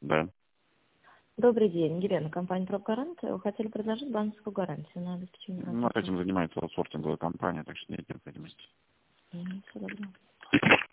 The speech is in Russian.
Да. Добрый день, Елена, компания «Пробгарант». Вы хотели предложить банковскую гарантию на обеспечение Ну, этим занимается аутсорсинговая компания, так что нет необходимости. Всего доброго.